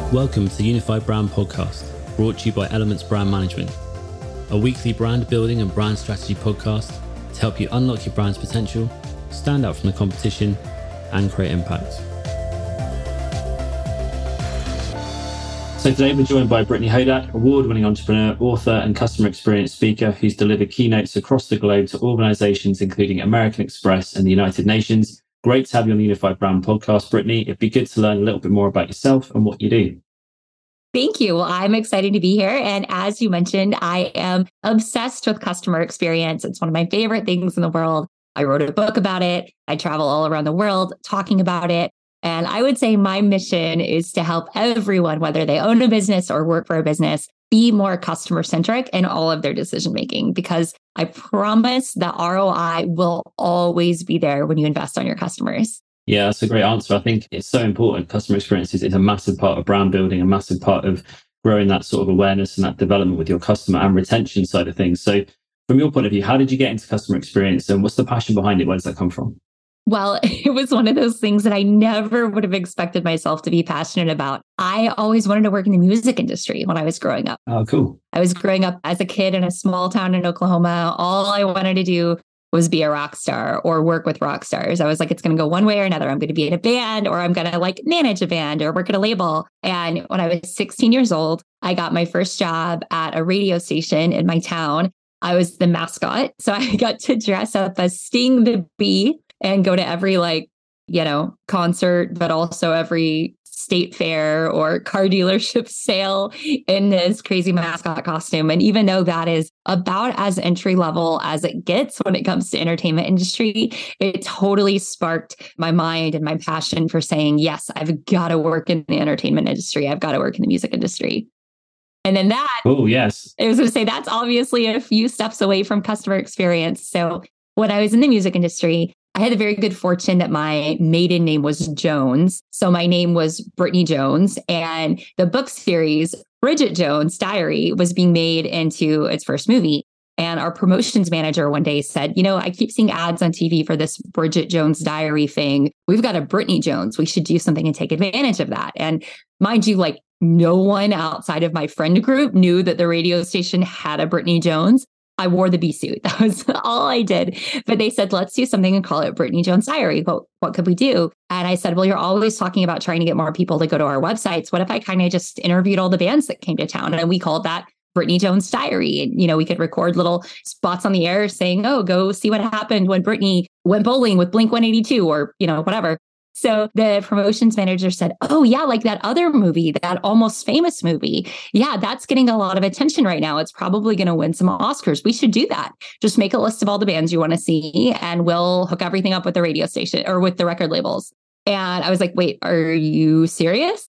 Welcome to the Unified Brand Podcast, brought to you by Elements Brand Management, a weekly brand building and brand strategy podcast to help you unlock your brand's potential, stand out from the competition, and create impact. So today we're joined by Brittany Hodak, award-winning entrepreneur, author, and customer experience speaker who's delivered keynotes across the globe to organizations including American Express and the United Nations. Great to have you on the Unified Brand Podcast, Brittany. It'd be good to learn a little bit more about yourself and what you do. Thank you. Well, I'm excited to be here. And as you mentioned, I am obsessed with customer experience. It's one of my favorite things in the world. I wrote a book about it. I travel all around the world talking about it. And I would say my mission is to help everyone, whether they own a business or work for a business, be more customer centric in all of their decision making, because I promise the ROI will always be there when you invest on your customers. Yeah, that's a great answer. I think it's so important. Customer experience is a massive part of brand building, a massive part of growing that sort of awareness and that development with your customer and retention side of things. So from your point of view, how did you get into customer experience and what's the passion behind it? Where does that come from? Well, it was one of those things that I never would have expected myself to be passionate about. I always wanted to work in the music industry when I was growing up. Oh, cool. I was growing up as a kid in a small town in Oklahoma. All I wanted to do was be a rock star or work with rock stars. I was like, it's going to go one way or another. I'm going to be in a band, or I'm going to manage a band or work at a label. And when I was 16 years old, I got my first job at a radio station in my town. I was the mascot. So I got to dress up as Sting the Bee and go to every concert, but also every state fair or car dealership sale in this crazy mascot costume. And even though that is about as entry level as it gets when it comes to entertainment industry, it totally sparked my mind and my passion for saying, yes, I've got to work in the entertainment industry. I've got to work in the music industry. And then that, oh yes, I was going to say, that's obviously a few steps away from customer experience. So when I was in the music industry, I had the very good fortune that my maiden name was Jones. So my name was Brittany Jones. And the book series, Bridget Jones' Diary, was being made into its first movie. And our promotions manager one day said, I keep seeing ads on TV for this Bridget Jones' Diary thing. We've got a Brittany Jones. We should do something and take advantage of that. And mind you, no one outside of my friend group knew that the radio station had a Brittany Jones. I wore the bee suit. That was all I did. But they said, let's do something and call it Brittany Jones' Diary. What could we do? And I said, well, you're always talking about trying to get more people to go to our websites. What if I kind of just interviewed all the bands that came to town? And we called that Brittany Jones' Diary. And, we could record little spots on the air saying, oh, go see what happened when Brittany went bowling with Blink-182 or, whatever. So the promotions manager said, oh, yeah, that other movie, that Almost Famous movie. Yeah, that's getting a lot of attention right now. It's probably going to win some Oscars. We should do that. Just make a list of all the bands you want to see and we'll hook everything up with the radio station or with the record labels. And I was like, wait, are you serious?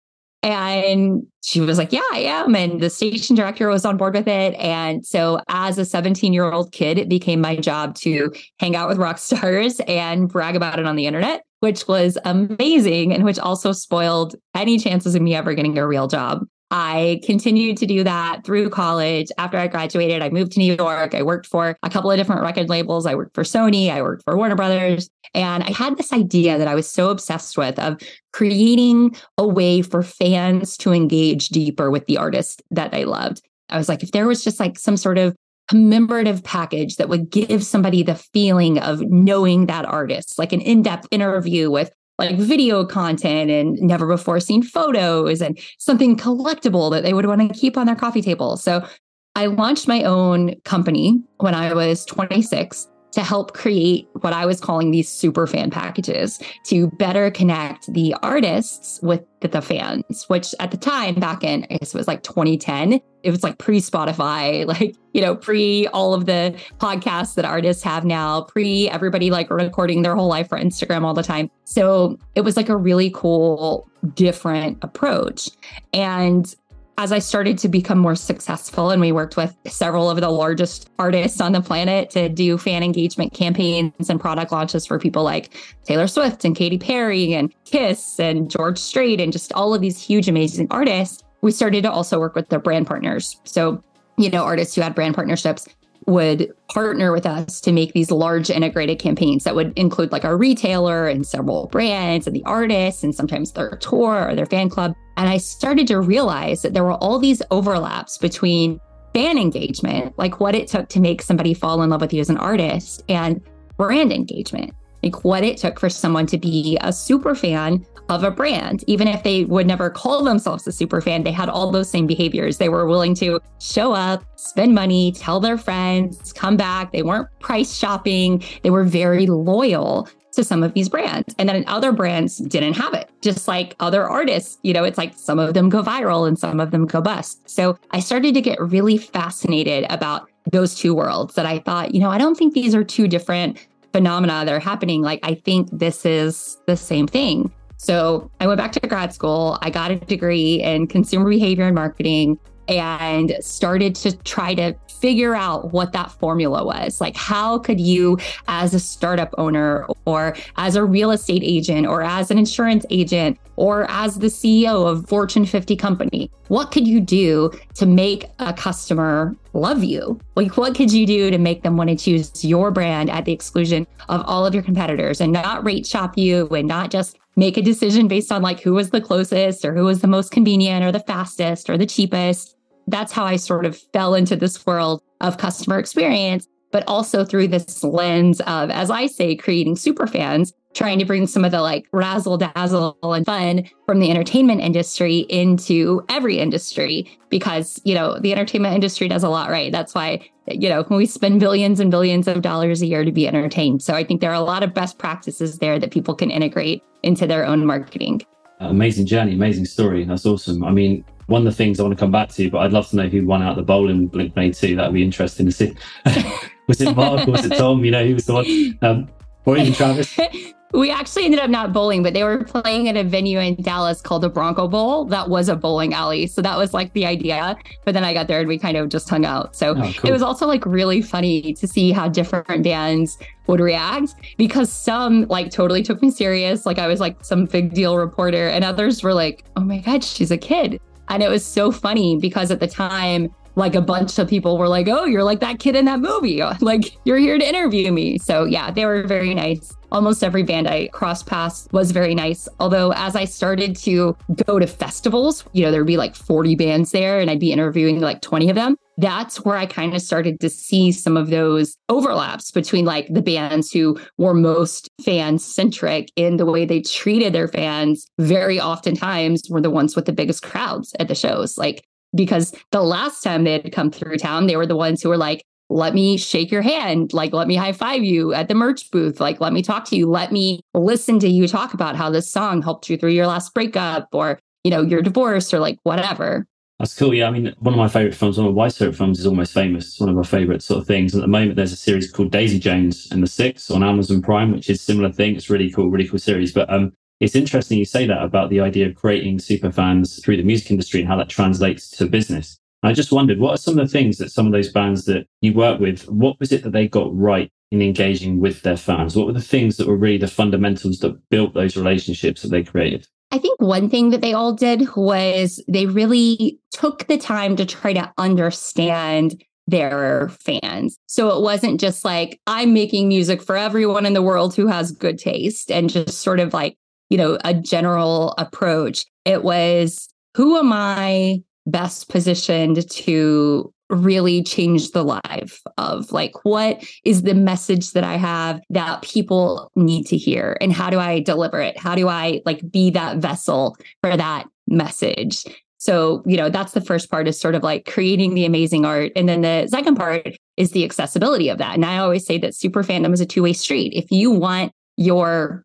And she was like, yeah, I am. And the station director was on board with it. And so as a 17-year-old kid, it became my job to hang out with rock stars and brag about it on the internet, which was amazing and which also spoiled any chances of me ever getting a real job. I continued to do that through college. After I graduated, I moved to New York. I worked for a couple of different record labels. I worked for Sony. I worked for Warner Brothers. And I had this idea that I was so obsessed with of creating a way for fans to engage deeper with the artist that they loved. I was like, if there was just some sort of commemorative package that would give somebody the feeling of knowing that artist, like an in-depth interview with video content and never before seen photos and something collectible that they would want to keep on their coffee table. So I launched my own company when I was 26 to help create what I was calling these super fan packages to better connect the artists with the fans, which at the time back in, I guess it was 2010, it was pre-Spotify, pre all of the podcasts that artists have now, pre everybody recording their whole life for Instagram all the time. So it was a really cool, different approach. And as I started to become more successful, and we worked with several of the largest artists on the planet to do fan engagement campaigns and product launches for people like Taylor Swift and Katy Perry and Kiss and George Strait and just all of these huge, amazing artists, we started to also work with their brand partners. So, artists who had brand partnerships would partner with us to make these large integrated campaigns that would include our retailer and several brands and the artists and sometimes their tour or their fan club. And I started to realize that there were all these overlaps between fan engagement, like what it took to make somebody fall in love with you as an artist, and brand engagement, like what it took for someone to be a super fan of a brand. Even if they would never call themselves a super fan, they had all those same behaviors. They were willing to show up, spend money, tell their friends, come back. They weren't price shopping. They were very loyal to some of these brands. And then other brands didn't have it. Just like other artists, it's like some of them go viral and some of them go bust. So I started to get really fascinated about those two worlds that I thought, I don't think these are two different phenomena that are happening. Like, I think this is the same thing. So I went back to grad school. I got a degree in consumer behavior and marketing and started to try to figure out what that formula was. Like, how could you, as a startup owner or as a real estate agent or as an insurance agent or as the CEO of Fortune 50 company, what could you do to make a customer love you? Like, what could you do to make them want to choose your brand at the exclusion of all of your competitors and not rate shop you and not just make a decision based on like who was the closest or who was the most convenient or the fastest or the cheapest? That's how I sort of fell into this world of customer experience, but also through this lens of, as I say, creating super fans, trying to bring some of the like razzle dazzle and fun from the entertainment industry into every industry, because, the entertainment industry does a lot right. That's why, we spend billions and billions of dollars a year to be entertained. So I think there are a lot of best practices there that people can integrate into their own marketing. Amazing journey, amazing story. That's awesome. I mean, one of the things I want to come back to, but I'd love to know who won out the bowling Blink-182. That would be interesting to see. Was it Mark or was it Tom? Who was the one? Or even Travis? We actually ended up not bowling, but they were playing at a venue in Dallas called the Bronco Bowl. That was a bowling alley. So that was like the idea. But then I got there and we kind of just hung out. So It was also like really funny to see how different bands would react, because some like totally took me serious. Like I was like some big deal reporter, and others were like, oh my God, she's a kid. And it was so funny because at the time, like a bunch of people were like, oh, you're like that kid in that movie. Like, you're here to interview me. So yeah, they were very nice. Almost every band I crossed paths was very nice. Although as I started to go to festivals, there'd be like 40 bands there and I'd be interviewing like 20 of them. That's where I kind of started to see some of those overlaps between like the bands who were most fan centric in the way they treated their fans. Very oftentimes were the ones with the biggest crowds at the shows. Like, because the last time they had come through town, they were the ones who were like, let me shake your hand, like, let me high five you at the merch booth, like, let me talk to you, let me listen to you talk about how this song helped you through your last breakup or, your divorce or like whatever. That's cool. Yeah, I mean, one of my favorite films, one of my wife's favorite films is Almost Famous. It's one of my favorite sort of things. And at the moment, there's a series called Daisy Jones and the Six on Amazon Prime, which is a similar thing. It's really cool series. But it's interesting you say that about the idea of creating super fans through the music industry and how that translates to business. And I just wondered, what are some of the things that some of those bands that you work with, what was it that they got right in engaging with their fans? What were the things that were really the fundamentals that built those relationships that they created? I think one thing that they all did was they really took the time to try to understand their fans. So it wasn't just like, I'm making music for everyone in the world who has good taste and just sort of like, a general approach. It was, who am I best positioned to really change the life of? Like, what is the message that I have that people need to hear? And how do I deliver it? How do I like be that vessel for that message? So, that's the first part, is sort of like creating the amazing art. And then the second part is the accessibility of that. And I always say that super fandom is a two-way street. If you want your,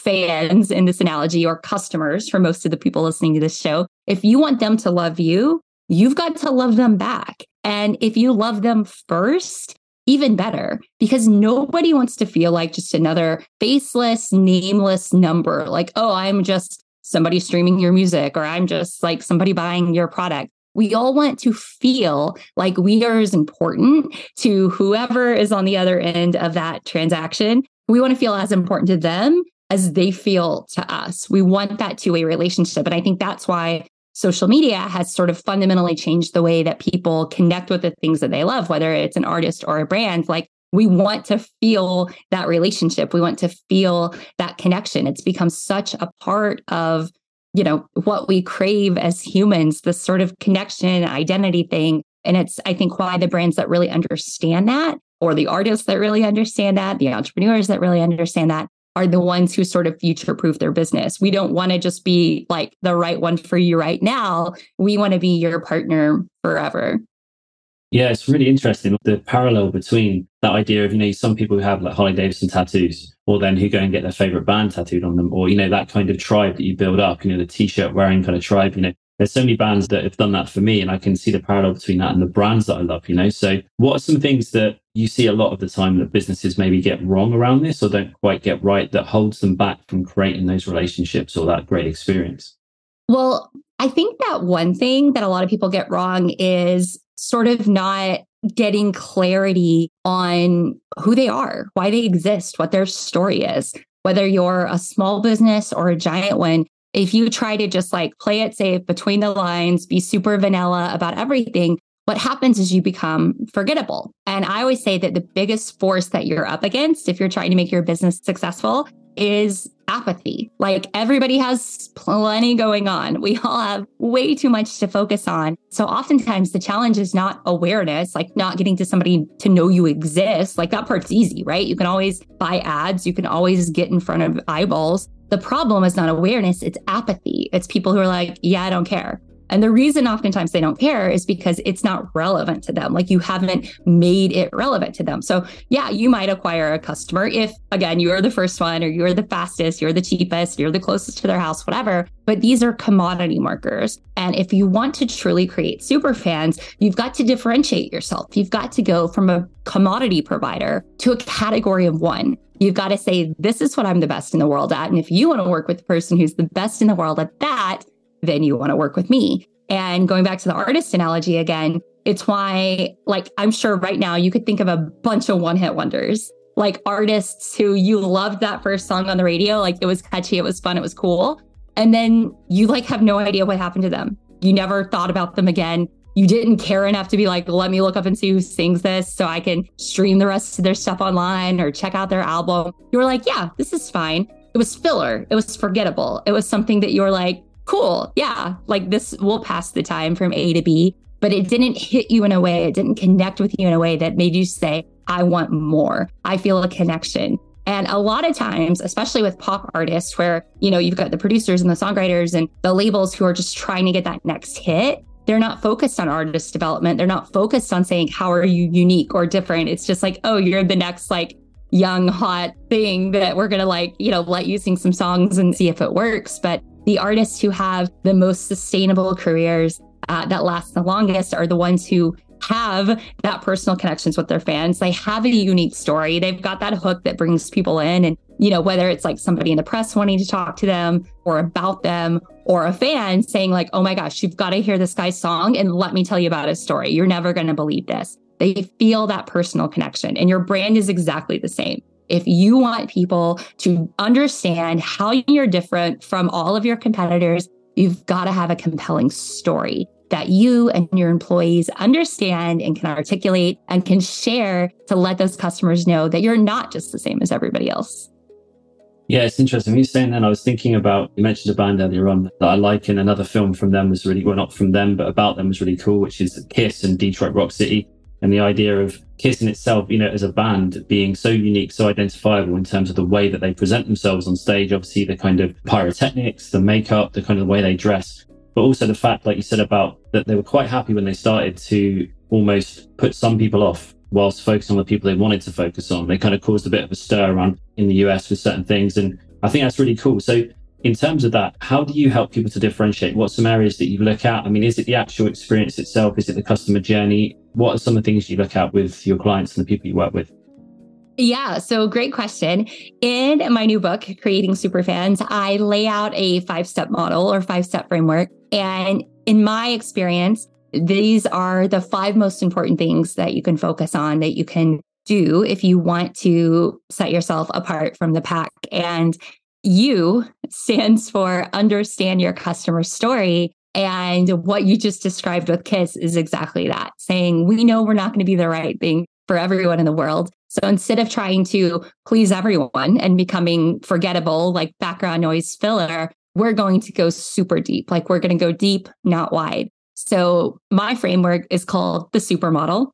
fans in this analogy, or customers for most of the people listening to this show, if you want them to love you, you've got to love them back. And if you love them first, even better, because nobody wants to feel like just another faceless, nameless number. Like, oh, I'm just somebody streaming your music, or I'm just like somebody buying your product. We all want to feel like we are as important to whoever is on the other end of that transaction. We want to feel as important to them as they feel to us. We want that two-way relationship. And I think that's why social media has sort of fundamentally changed the way that people connect with the things that they love, whether it's an artist or a brand. Like, we want to feel that relationship. We want to feel that connection. It's become such a part of what we crave as humans, this sort of connection, identity thing. And it's, I think, why the brands that really understand that, or the artists that really understand that, the entrepreneurs that really understand that, are the ones who sort of future-proof their business. We don't want to just be like the right one for you right now. We want to be your partner forever. Yeah, it's really interesting, the parallel between that idea of, some people who have like Harley Davidson tattoos, or then who go and get their favorite band tattooed on them, or, that kind of tribe that you build up, the t-shirt wearing kind of tribe, there's so many bands that have done that for me, and I can see the parallel between that and the brands that I love, So what are some things that you see a lot of the time that businesses maybe get wrong around this or don't quite get right that holds them back from creating those relationships or that great experience? Well, I think that one thing that a lot of people get wrong is sort of not getting clarity on who they are, why they exist, what their story is. Whether you're a small business or a giant one, if you try to just like play it safe between the lines, be super vanilla about everything, what happens is you become forgettable. And I always say that the biggest force that you're up against if you're trying to make your business successful is apathy. Like everybody has plenty going on. We all have way too much to focus on. So oftentimes the challenge is not awareness, like not getting to somebody to know you exist. Like that part's easy, right? You can always buy ads. You can always get in front of eyeballs. The problem is not awareness, it's apathy. It's people who are like, yeah, I don't care. And the reason oftentimes they don't care is because it's not relevant to them. Like you haven't made it relevant to them. So yeah, you might acquire a customer if, again, you are the first one or you're the fastest, you're the cheapest, you're the closest to their house, whatever. But these are commodity markers. And if you want to truly create super fans, you've got to differentiate yourself. You've got to go from a commodity provider to a category of one. You've got to say, this is what I'm the best in the world at. And if you want to work with the person who's the best in the world at that, then you want to work with me. And going back to the artist analogy again, it's why, like, I'm sure right now you could think of a bunch of one-hit wonders, like artists who you loved that first song on the radio, like it was catchy, it was fun, it was cool. And then you like have no idea what happened to them. You never thought about them again. You didn't care enough to be like, let me look up and see who sings this so I can stream the rest of their stuff online or check out their album. You were like, yeah, this is fine. It was filler. It was forgettable. It was something that you were like, cool. Yeah, like this will pass the time from A to B, but it didn't hit you in a way, it didn't connect with you in a way that made you say, I want more. I feel a connection. And a lot of times, especially with pop artists where, you've got the producers and the songwriters and the labels who are just trying to get that next hit, they're not focused on artist development. They're not focused on saying, how are you unique or different? It's just like, oh, you're the next like young, hot thing that we're going to let you sing some songs and see if it works. But the artists who have the most sustainable careers that last the longest are the ones who have that personal connections with their fans. They have a unique story. They've got that hook that brings people in. And, whether it's like somebody in the press wanting to talk to them or about them, or a fan saying like, oh my gosh, you've got to hear this guy's song and let me tell you about his story. You're never going to believe this. They feel that personal connection, and your brand is exactly the same. If you want people to understand how you're different from all of your competitors, you've got to have a compelling story that you and your employees understand and can articulate and can share to let those customers know that you're not just the same as everybody else. Yeah, it's interesting. When you're saying that, I was thinking about, you mentioned a band earlier on that I like, and another film from them was really, well, not from them, but about them was really cool, which is Kiss and Detroit Rock City. And the idea of Kiss in itself, as a band being so unique, so identifiable in terms of the way that they present themselves on stage, obviously the kind of pyrotechnics, the makeup, the kind of the way they dress, but also the fact, like you said, about that they were quite happy when they started to almost put some people off whilst focusing on the people they wanted to focus on. They kind of caused a bit of a stir around in the US with certain things. And I think that's really cool. So in terms of that, how do you help people to differentiate? What are some areas that you look at? I mean, is it the actual experience itself? Is it the customer journey? What are some of the things you look at with your clients and the people you work with? Yeah, so great question. In my new book, Creating Superfans, I lay out a 5-step model or 5-step framework. And in my experience, these are the 5 most important things that you can focus on, that you can do if you want to set yourself apart from the pack. And U stands for understand your customer story. And what you just described with Kiss is exactly that, saying, we know we're not going to be the right thing for everyone in the world. So instead of trying to please everyone and becoming forgettable, like background noise filler, we're going to go super deep. Like we're going to go deep, not wide. So my framework is called the Super Model,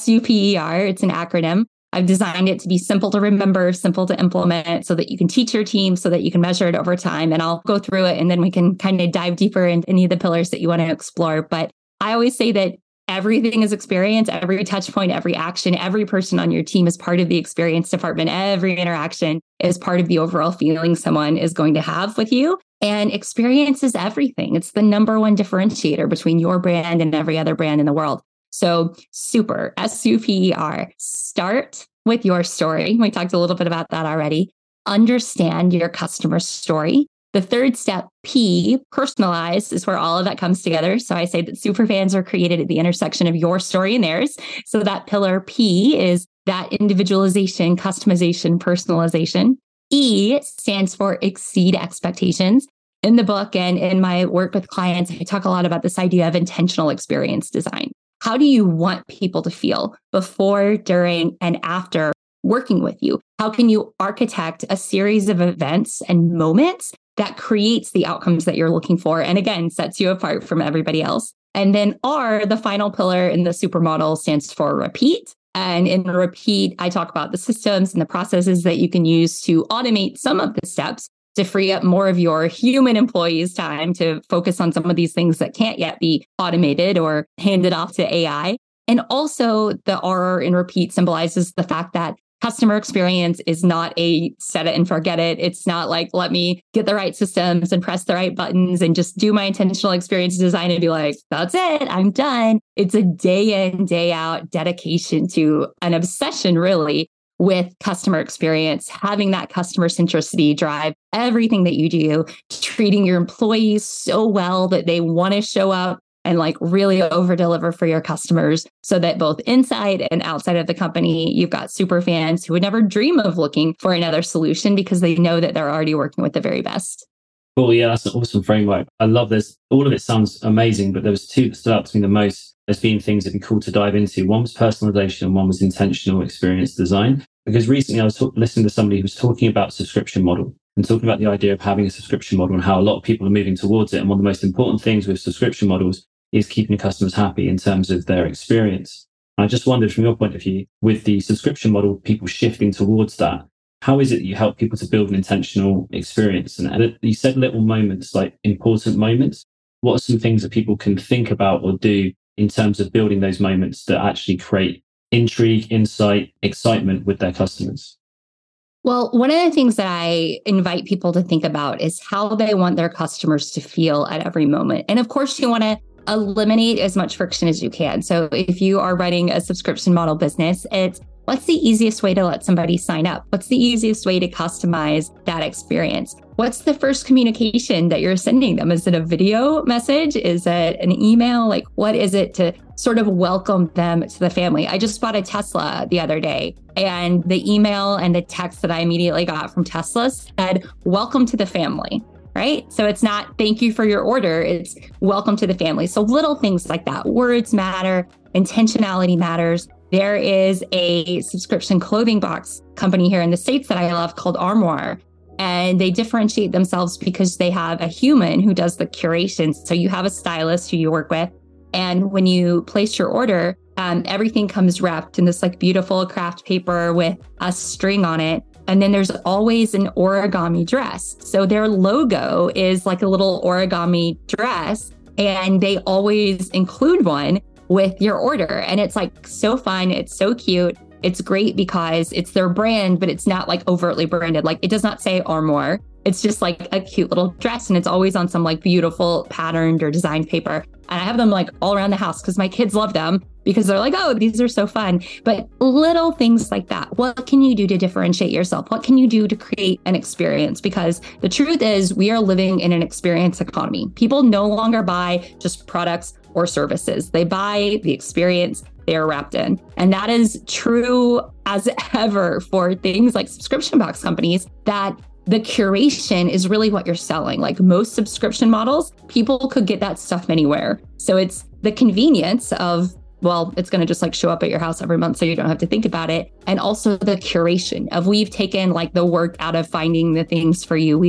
SUPER. It's an acronym. I've designed it to be simple to remember, simple to implement so that you can teach your team, so that you can measure it over time. And I'll go through it and then we can kind of dive deeper into any of the pillars that you want to explore. But I always say that everything is experience, every touch point, every action, every person on your team is part of the experience department. Every interaction is part of the overall feeling someone is going to have with you. And experience is everything. It's the number one differentiator between your brand and every other brand in the world. So super, SUPER, start with your story. We talked a little bit about that already. Understand your customer story. The third step, P, personalize, is where all of that comes together. So I say that super fans are created at the intersection of your story and theirs. So that pillar P is that individualization, customization, personalization. E stands for exceed expectations. In the book and in my work with clients, I talk a lot about this idea of intentional experience design. How do you want people to feel before, during, and after working with you? How can you architect a series of events and moments that creates the outcomes that you're looking for? And again, sets you apart from everybody else. And then R, the final pillar in the supermodel, stands for repeat. And in repeat, I talk about the systems and the processes that you can use to automate some of the steps to free up more of your human employees' time to focus on some of these things that can't yet be automated or handed off to AI. And also the R in repeat symbolizes the fact that customer experience is not a set it and forget it. It's not like, let me get the right systems and press the right buttons and just do my intentional experience design and be like, that's it, I'm done. It's a day in, day out dedication to an obsession, really, with customer experience, having that customer centricity drive everything that you do, treating your employees so well that they want to show up and like really over deliver for your customers so that both inside and outside of the company, you've got super fans who would never dream of looking for another solution because they know that they're already working with the very best. Cool. Yeah, that's an awesome framework. I love this. All of it sounds amazing, but there was two that stood out to me the most as being things that'd be cool to dive into. One was personalization and one was intentional experience design. Because recently I was listening to somebody who was talking about subscription model and talking about the idea of having a subscription model and how a lot of people are moving towards it. And one of the most important things with subscription models is keeping customers happy in terms of their experience. And I just wondered from your point of view, with the subscription model, people shifting towards that, how is it that you help people to build an intentional experience? And you said little moments, like important moments. What are some things that people can think about or do in terms of building those moments that actually create intrigue, insight, excitement with their customers? Well, one of the things that I invite people to think about is how they want their customers to feel at every moment. And of course, you want to eliminate as much friction as you can. So if you are running a subscription model business, it's what's the easiest way to let somebody sign up? What's the easiest way to customize that experience? What's the first communication that you're sending them? Is it a video message? Is it an email? Like, what is it to sort of welcome them to the family? I just bought a Tesla the other day, and the email and the text that I immediately got from Tesla said, welcome to the family. Right? So it's not thank you for your order. It's welcome to the family. So little things like that. Words matter. Intentionality matters. There is a subscription clothing box company here in the States that I love called Armoire. And they differentiate themselves because they have a human who does the curation. So you have a stylist who you work with. And when you place your order, everything comes wrapped in this like beautiful craft paper with a string on it. And then there's always an origami dress. So their logo is like a little origami dress, and they always include one with your order. And it's like so fun. It's so cute. It's great because it's their brand, but it's not like overtly branded. Like it does not say Armoire. It's just like a cute little dress, and it's always on some like beautiful patterned or designed paper. And I have them like all around the house because my kids love them because they're like, oh, these are so fun. But little things like that. What can you do to differentiate yourself? What can you do to create an experience? Because the truth is we are living in an experience economy. People no longer buy just products or services. They buy the experience they are wrapped in. And that is true as ever for things like subscription box companies, that the curation is really what you're selling. Like most subscription models, people could get that stuff anywhere. So it's the convenience of, well, it's going to just like show up at your house every month so you don't have to think about it. And also the curation of we've taken like the work out of finding the things for you. We've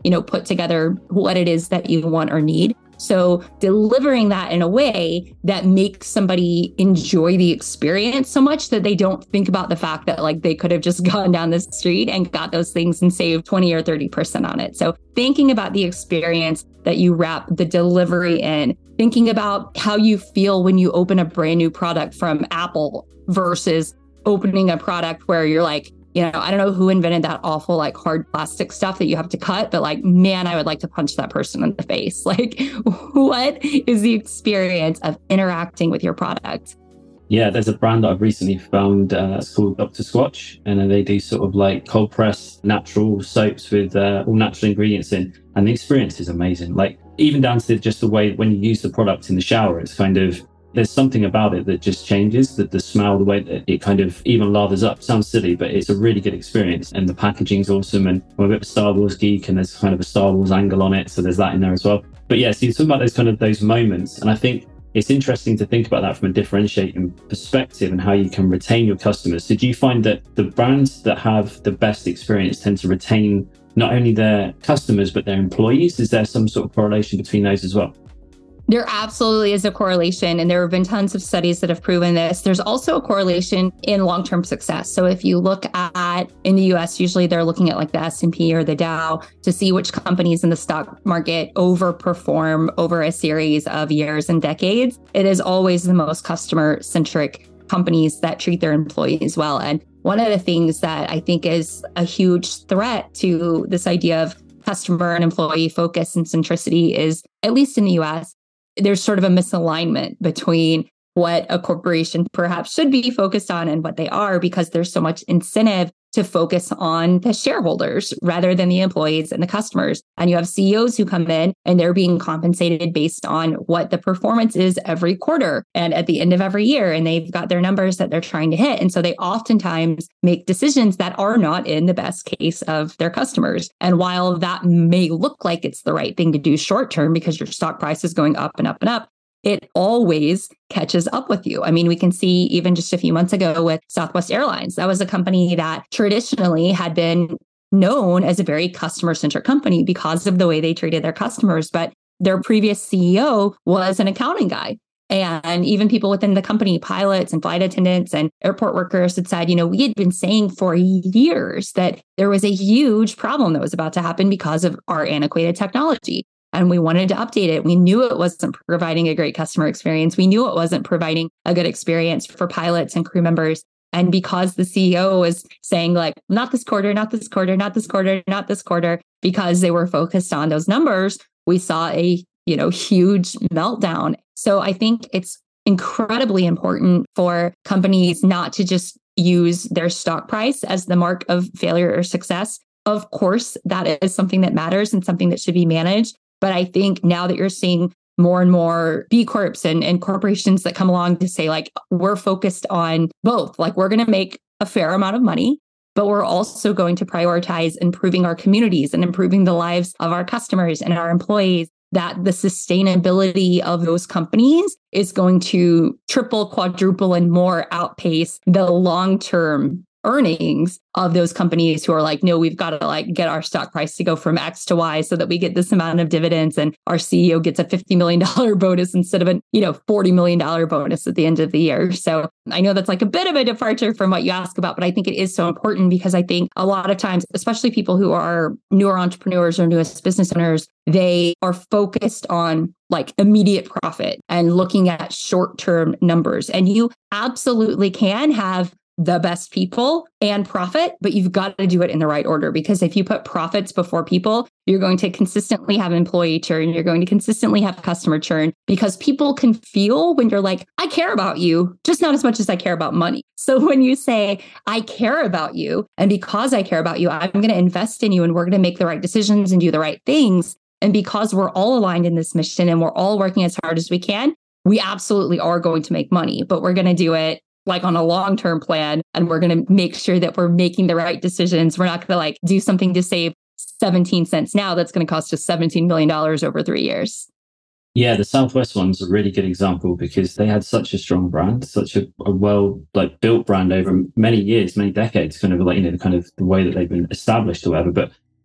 put together what it is that you want or need. So delivering that in a way that makes somebody enjoy the experience so much that they don't think about the fact that like they could have just gone down the street and got those things and saved 20 or 30% on it. So thinking about the experience that you wrap the delivery in, thinking about how you feel when you open a brand new product from Apple versus opening a product where you're like, I don't know who invented that awful like hard plastic stuff that you have to cut, but like, man, I would like to punch that person in the face. Like, what is the experience of interacting with your product? Yeah, there's a brand that I've recently found. It's called Dr. Squatch, and they do sort of like cold pressed natural soaps with all natural ingredients in, and the experience is amazing. Like even down to just the way when you use the product in the shower, it's kind of, there's something about it that just changes, that the smell, the way that it kind of even lathers up. Sounds silly, but it's a really good experience, and the packaging's awesome. And I'm a bit of a Star Wars geek, and there's kind of a Star Wars angle on it, so there's that in there as well. But yeah, so you're talking about those moments, and I think it's interesting to think about that from a differentiating perspective and how you can retain your customers. Did you find that the brands that have the best experience tend to retain not only their customers but their employees? Is there some sort of correlation between those as well? There absolutely is a correlation, and there have been tons of studies that have proven this. There's also a correlation in long-term success. So if you look at, in the US, usually they're looking at like the S&P or the Dow to see which companies in the stock market overperform over a series of years and decades. It is always the most customer-centric companies that treat their employees well. And one of the things that I think is a huge threat to this idea of customer and employee focus and centricity is, at least in the US, there's sort of a misalignment between what a corporation perhaps should be focused on and what they are, because there's so much incentive to focus on the shareholders rather than the employees and the customers. And you have CEOs who come in and they're being compensated based on what the performance is every quarter and at the end of every year. And they've got their numbers that they're trying to hit. And so they oftentimes make decisions that are not in the best case of their customers. And while that may look like it's the right thing to do short term because your stock price is going up and up and up, it always catches up with you. I mean, we can see even just a few months ago with Southwest Airlines. That was a company that traditionally had been known as a very customer-centric company because of the way they treated their customers. But their previous CEO was an accounting guy. And even people within the company, pilots and flight attendants and airport workers had said, we had been saying for years that there was a huge problem that was about to happen because of our antiquated technology. And we wanted to update it. We knew it wasn't providing a great customer experience. We knew it wasn't providing a good experience for pilots and crew members. And because the CEO was saying like, not this quarter, not this quarter, not this quarter, not this quarter, because they were focused on those numbers, we saw a, huge meltdown. So I think it's incredibly important for companies not to just use their stock price as the mark of failure or success. Of course, that is something that matters and something that should be managed. But I think now that you're seeing more and more B Corps and corporations that come along to say, like, we're focused on both, like, we're going to make a fair amount of money, but we're also going to prioritize improving our communities and improving the lives of our customers and our employees, that the sustainability of those companies is going to triple, quadruple, and more outpace the long-term earnings of those companies who are like, no, we've got to like get our stock price to go from X to Y so that we get this amount of dividends and our CEO gets a $50 million bonus instead of a, $40 million bonus at the end of the year. So I know that's like a bit of a departure from what you ask about, but I think it is so important because I think a lot of times, especially people who are newer entrepreneurs or newest business owners, they are focused on like immediate profit and looking at short-term numbers. And you absolutely can have the best people and profit, but you've got to do it in the right order, because if you put profits before people, you're going to consistently have employee churn. You're going to consistently have customer churn, because people can feel when you're like, I care about you, just not as much as I care about money. So when you say, I care about you, and because I care about you, I'm going to invest in you and we're going to make the right decisions and do the right things. And because we're all aligned in this mission and we're all working as hard as we can, we absolutely are going to make money, but we're going to do it like on a long-term plan. And we're going to make sure that we're making the right decisions. We're not going to like do something to save 17 cents now that's going to cost us $17 million over 3 years. Yeah, the Southwest one's a really good example because they had such a strong brand, such a well like built brand over many years, many decades, kind of like, kind of the way that they've been established or whatever. But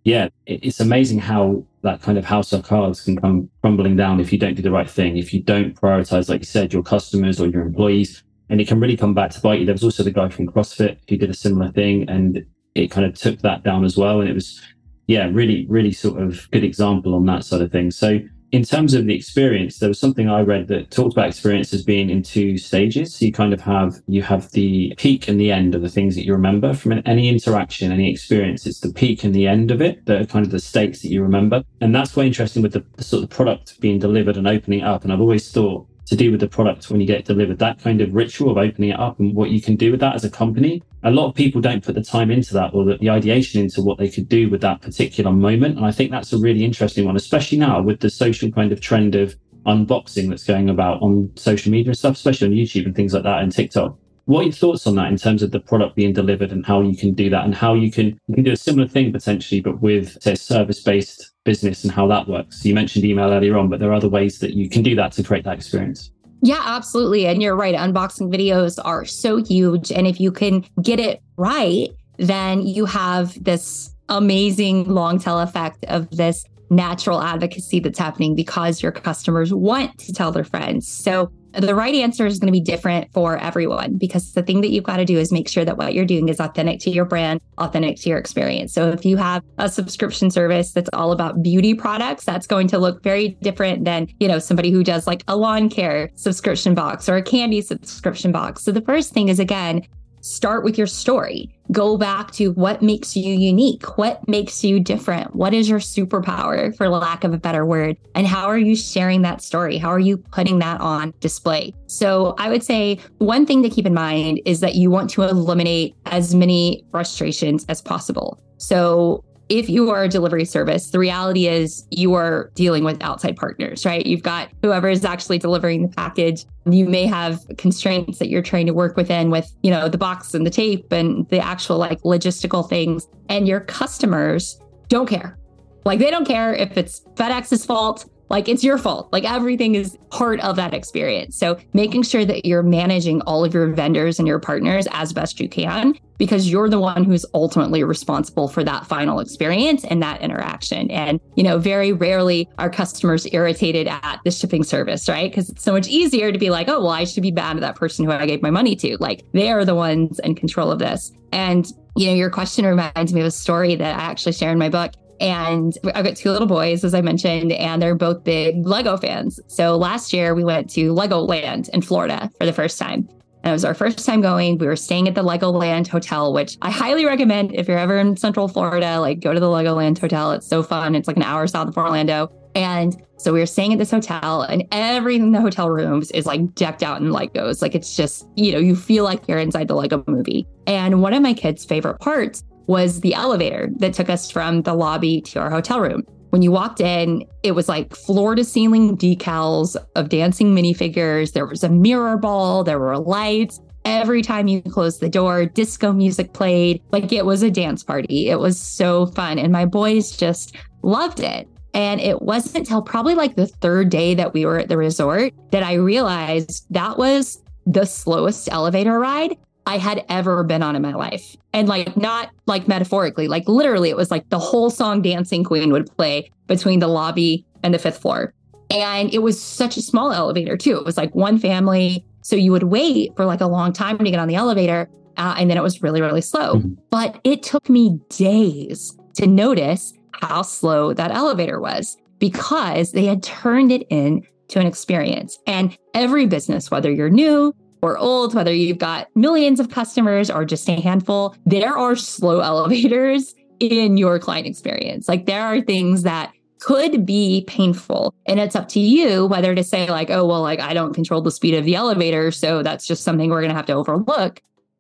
Yeah, it's amazing how that kind of house of cards can come crumbling down if you don't do the right thing, if you don't prioritize, like you said, your customers or your employees, and it can really come back to bite you. There was also the guy from CrossFit who did a similar thing, and it kind of took that down as well. And it was, yeah, really, really sort of good example on that side of things. So in terms of the experience, there was something I read that talked about experience as being in two stages. So you have the peak and the end of the things that you remember from any interaction, any experience. It's the peak and the end of it that are kind of the states that you remember. And that's quite interesting with the sort of product being delivered and opening it up. And I've always thought to do with the product when you get it delivered, that kind of ritual of opening it up and what you can do with that as a company. A lot of people don't put the time into that or the ideation into what they could do with that particular moment. And I think that's a really interesting one, especially now with the social kind of trend of unboxing that's going about on social media and stuff, especially on YouTube and things like that and TikTok. What are your thoughts on that in terms of the product being delivered and how you can do that and how you can do a similar thing potentially, but with, say, service-based business and how that works? You mentioned email earlier on, but there are other ways that you can do that to create that experience. Yeah, absolutely. And you're right. Unboxing videos are so huge. And if you can get it right, then you have this amazing long tail effect of this natural advocacy that's happening because your customers want to tell their friends. So the right answer is going to be different for everyone, because the thing that you've got to do is make sure that what you're doing is authentic to your brand, authentic to your experience. So if you have a subscription service that's all about beauty products, that's going to look very different than, somebody who does like a lawn care subscription box or a candy subscription box. So the first thing is, again, start with your story. Go back to what makes you unique. What makes you different? What is your superpower, for lack of a better word? And how are you sharing that story? How are you putting that on display? So I would say one thing to keep in mind is that you want to eliminate as many frustrations as possible. So if you are a delivery service, the reality is you are dealing with outside partners, right? You've got whoever is actually delivering the package. You may have constraints that you're trying to work within with, the box and the tape and the actual like logistical things. And your customers don't care. Like they don't care if it's FedEx's fault. Like it's your fault. Like everything is part of that experience. So making sure that you're managing all of your vendors and your partners as best you can, because you're the one who's ultimately responsible for that final experience and that interaction. And, very rarely are customers irritated at the shipping service, right? Because it's so much easier to be like, oh, well, I should be bad to that person who I gave my money to. Like they are the ones in control of this. And, your question reminds me of a story that I actually share in my book. And I've got two little boys, as I mentioned, and they're both big Lego fans. So last year we went to Legoland in Florida for the first time. And it was our first time going. We were staying at the Legoland Hotel, which I highly recommend if you're ever in Central Florida, like go to the Legoland Hotel. It's so fun. It's like an hour south of Orlando. And so we were staying at this hotel and everything in the hotel rooms is like decked out in Legos. Like it's just, you feel like you're inside the Lego movie. And one of my kids' favorite parts was the elevator that took us from the lobby to our hotel room. When you walked in, it was like floor to ceiling decals of dancing minifigures. There was a mirror ball, there were lights. Every time you closed the door, disco music played. Like it was a dance party. It was so fun. And my boys just loved it. And it wasn't until probably like the third day that we were at the resort that I realized that was the slowest elevator ride I had ever been on in my life. And like, not like metaphorically, like literally it was like the whole song Dancing Queen would play between the lobby and the fifth floor. And it was such a small elevator too. It was like one family. So you would wait for like a long time to get on the elevator. And then it was really, really slow. Mm-hmm. But it took me days to notice how slow that elevator was because they had turned it into an experience. And every business, whether you're new or old, whether you've got millions of customers or just a handful, there are slow elevators in your client experience. Like there are things that could be painful. And it's up to you whether to say like, oh, well, like I don't control the speed of the elevator, so that's just something we're going to have to overlook.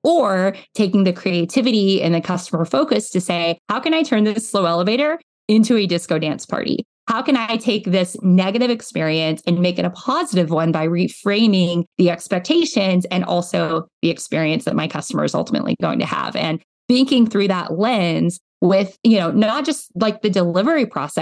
Or taking the creativity and the customer focus to say, how can I turn this slow elevator into a disco dance party? How can I take this negative experience and make it a positive one by reframing the expectations and also the experience that my customer is ultimately going to have? And thinking through that lens with, not just like the delivery process, but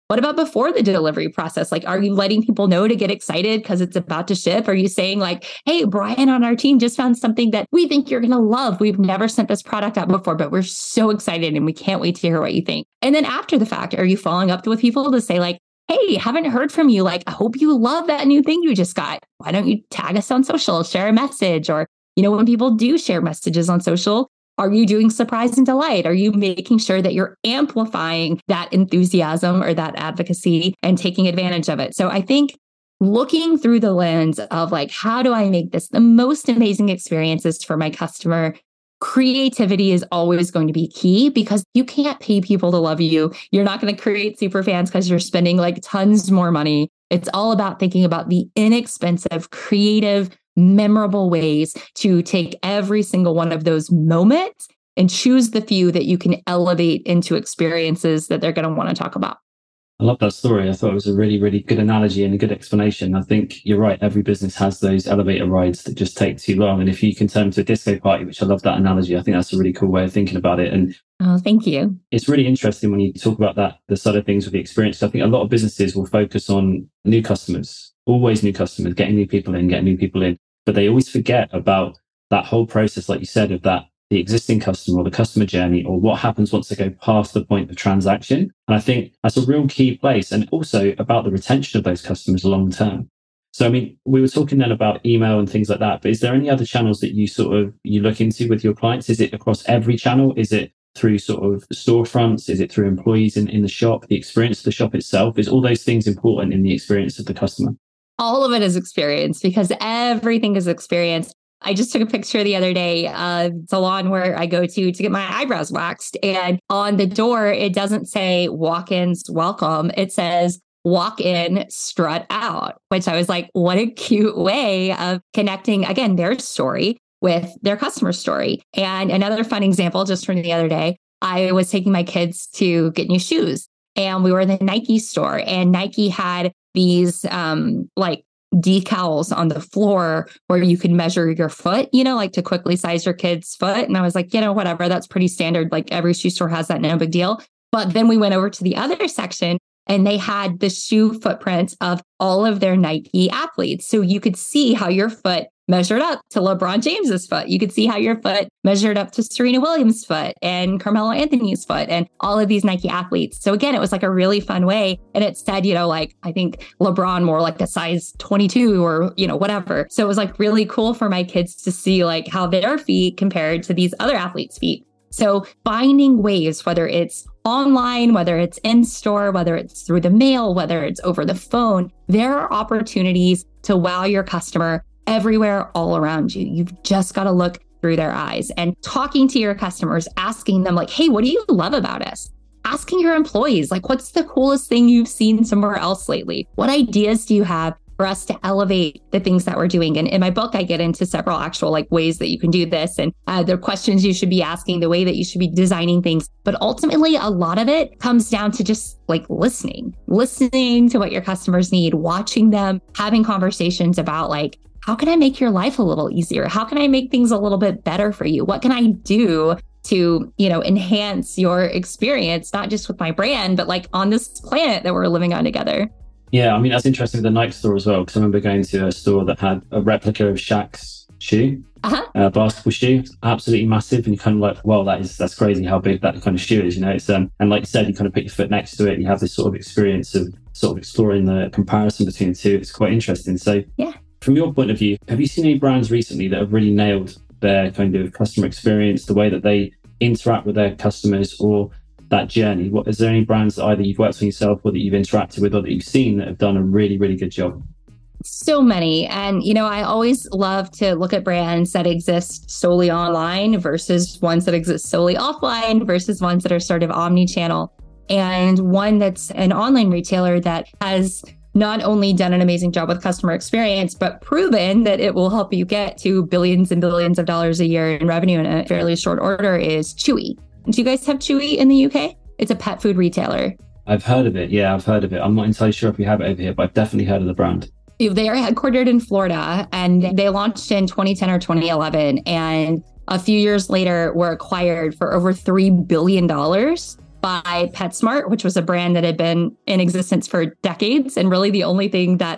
What about before the delivery process? Like, are you letting people know to get excited because it's about to ship? Are you saying like, hey, Brian on our team just found something that we think you're going to love. We've never sent this product out before, but we're so excited and we can't wait to hear what you think. And then after the fact, are you following up with people to say like, hey, haven't heard from you. Like, I hope you love that new thing you just got. Why don't you tag us on social, share a message? Or, when people do share messages on social, are you doing surprise and delight? Are you making sure that you're amplifying that enthusiasm or that advocacy and taking advantage of it? So I think looking through the lens of like, how do I make this the most amazing experiences for my customer? Creativity is always going to be key because you can't pay people to love you. You're not going to create super fans because you're spending like tons more money. It's all about thinking about the inexpensive, creative, memorable ways to take every single one of those moments and choose the few that you can elevate into experiences that they're going to want to talk about. I love that story. I thought it was a really, really good analogy and a good explanation. I think you're right. Every business has those elevator rides that just take too long. And if you can turn to a disco party, which I love that analogy, I think that's a really cool way of thinking about it. And oh, thank you. It's really interesting when you talk about that, the side of things with the experience. I think a lot of businesses will focus on new customers, always new customers, getting new people in, but they always forget about that whole process, like you said, of that the existing customer or the customer journey, or what happens once they go past the point of transaction. And I think that's a real key place, and also about the retention of those customers long term. So, I mean, we were talking then about email and things like that, but is there any other channels that you look into with your clients? Is it across every channel? Is it through sort of storefronts? Is it through employees in the shop? The experience of the shop itself? Is all those things important in the experience of the customer? All of it is experience because everything is experience. I just took a picture the other day of a salon where I go to get my eyebrows waxed. And on the door, it doesn't say walk-ins welcome. It says walk in, strut out, which I was like, what a cute way of connecting, again, their story with their customer story. And another fun example just from the other day, I was taking my kids to get new shoes and we were in the Nike store and Nike had these like decals on the floor where you can measure your foot, like to quickly size your kid's foot. And I was like, whatever, that's pretty standard. Like every shoe store has that, no big deal. But then we went over to the other section and they had the shoe footprints of all of their Nike athletes. So you could see how your foot measured up to LeBron James's foot. You could see how your foot measured up to Serena Williams' foot and Carmelo Anthony's foot and all of these Nike athletes. So again, it was like a really fun way. And it said, like, I think LeBron more like a size 22 or, whatever. So it was like really cool for my kids to see like how their feet compared to these other athletes' feet. So finding ways, whether it's online, whether it's in store, whether it's through the mail, whether it's over the phone, there are opportunities to wow your customer everywhere, all around you. You've just got to look through their eyes and talking to your customers, asking them like, hey, what do you love about us? Asking your employees, like, what's the coolest thing you've seen somewhere else lately? What ideas do you have for us to elevate the things that we're doing? And in my book, I get into several actual like ways that you can do this and the questions you should be asking, the way that you should be designing things. But ultimately, a lot of it comes down to just like listening to what your customers need, watching them, having conversations about like, how can I make your life a little easier? How can I make things a little bit better for you? What can I do to, enhance your experience, not just with my brand, but like on this planet that we're living on together? Yeah, I mean, that's interesting with the Nike store as well, because I remember going to a store that had a replica of Shaq's shoe, basketball shoe, absolutely massive. And you're kind of like, well, that's crazy how big that kind of shoe is, It's and like you said, you kind of put your foot next to it. You have this sort of experience of sort of exploring the comparison between the two. It's quite interesting. So yeah. From your point of view, have you seen any brands recently that have really nailed their kind of customer experience, the way that they interact with their customers or that journey? Is there any brands that either you've worked on yourself or that you've interacted with or that you've seen that have done a really, really good job? So many. And, I always love to look at brands that exist solely online versus ones that exist solely offline versus ones that are sort of omni-channel. And one that's an online retailer that has not only done an amazing job with customer experience, but proven that it will help you get to billions and billions of dollars a year in revenue in a fairly short order is Chewy. Do you guys have Chewy in the UK? It's a pet food retailer. I've heard of it. Yeah, I've heard of it. I'm not entirely sure if we have it over here, but I've definitely heard of the brand. They are headquartered in Florida and they launched in 2010 or 2011. And a few years later were acquired for over $3 billion by PetSmart, which was a brand that had been in existence for decades. And really the only thing that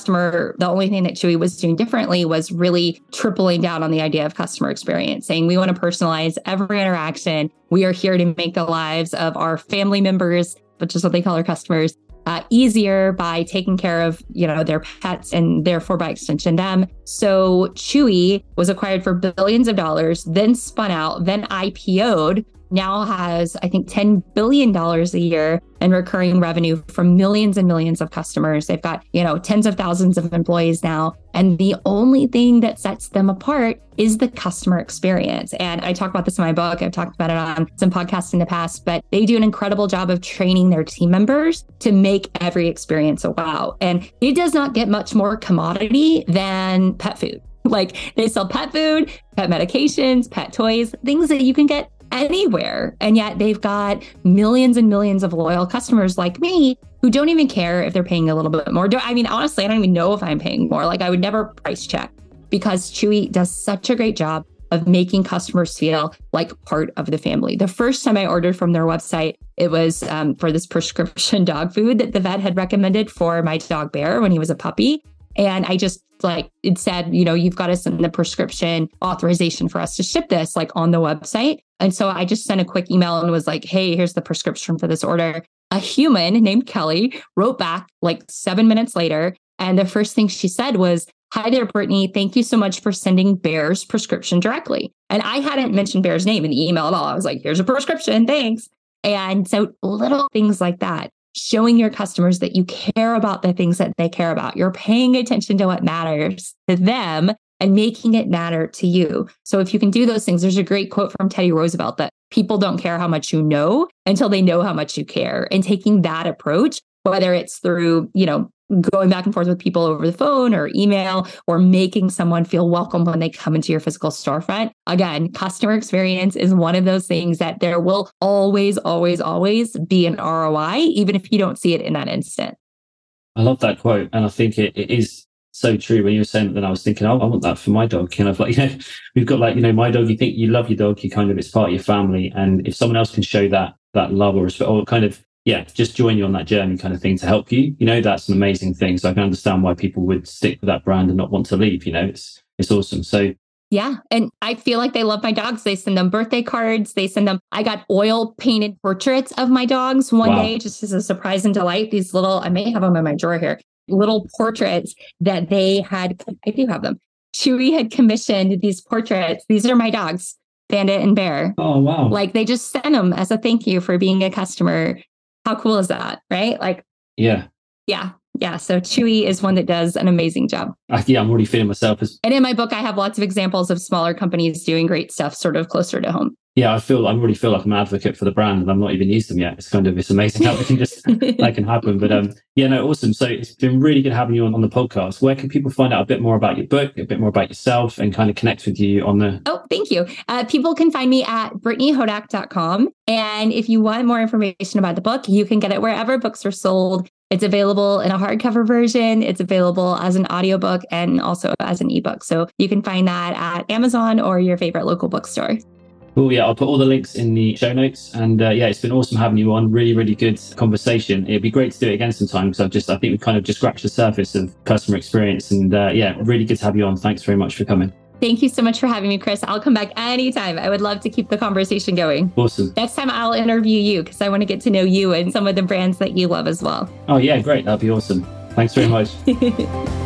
Chewy was doing differently was really tripling down on the idea of customer experience, saying we want to personalize every interaction. We are here to make the lives of our family members, which is what they call our customers, easier by taking care of, their pets and therefore by extension them. So Chewy was acquired for billions of dollars, then spun out, then IPO'd, now has, I think, $10 billion a year in recurring revenue from millions and millions of customers. They've got, tens of thousands of employees now. And the only thing that sets them apart is the customer experience. And I talk about this in my book. I've talked about it on some podcasts in the past, but they do an incredible job of training their team members to make every experience a wow. And it does not get much more commodity than pet food. Like they sell pet food, pet medications, pet toys, things that you can get anywhere. And yet they've got millions and millions of loyal customers like me who don't even care if they're paying a little bit more. Honestly, I don't even know if I'm paying more. Like I would never price check because Chewy does such a great job of making customers feel like part of the family. The first time I ordered from their website, it was for this prescription dog food that the vet had recommended for my dog Bear when he was a puppy. And I just it said, you've got to send the prescription authorization for us to ship this on the website. And so I just sent a quick email and was like, hey, here's the prescription for this order. A human named Kelly wrote back 7 minutes later. And the first thing she said was, hi there, Brittany. Thank you so much for sending Bear's prescription directly. And I hadn't mentioned Bear's name in the email at all. I was like, here's a prescription. Thanks. And so little things like that, showing your customers that you care about the things that they care about. You're paying attention to what matters to them and making it matter to you. So if you can do those things, there's a great quote from Teddy Roosevelt that people don't care how much you know until they know how much you care. And taking that approach, whether it's through, going back and forth with people over the phone or email, or making someone feel welcome when they come into your physical storefront. Again, customer experience is one of those things that there will always, always, always be an ROI, even if you don't see it in that instant. I love that quote. And I think it is so true. When you were saying that, then I was thinking, oh, I want that for my dog. We've got my dog, you think you love your dog, it's part of your family. And if someone else can show that love or respect, or just join you on that journey kind of thing to help you, that's an amazing thing. So I can understand why people would stick with that brand and not want to leave, it's awesome. So yeah. And I feel like they love my dogs. They send them birthday cards. I got oil painted portraits of my dogs one day, just as a surprise and delight. These little, I may have them in my drawer here, little portraits that they had. I do have them. Chewy had commissioned these portraits. These are my dogs, Bandit and Bear. Oh, wow. They just sent them as a thank you for being a customer. How cool is that? Right? Yeah. Yeah. So Chewy is one that does an amazing job. I'm already feeling myself. And in my book, I have lots of examples of smaller companies doing great stuff sort of closer to home. Yeah, I already feel like I'm an advocate for the brand and I'm not even used them yet. It's amazing how it can that can happen. But awesome. So it's been really good having you on the podcast. Where can people find out a bit more about your book, a bit more about yourself, and kind of connect with you on the... Oh, thank you. People can find me at BrittanyHodak.com. And if you want more information about the book, you can get it wherever books are sold. It's available in a hardcover version. It's available as an audiobook and also as an ebook. So you can find that at Amazon or your favorite local bookstore. Cool. Yeah, I'll put all the links in the show notes. And it's been awesome having you on. Really, really good conversation. It'd be great to do it again sometime because I think we've kind of just scratched the surface of customer experience. And really good to have you on. Thanks very much for coming. Thank you so much for having me, Chris. I'll come back anytime. I would love to keep the conversation going. Awesome. Next time I'll interview you because I want to get to know you and some of the brands that you love as well. Oh, yeah, great. That'd be awesome. Thanks very much.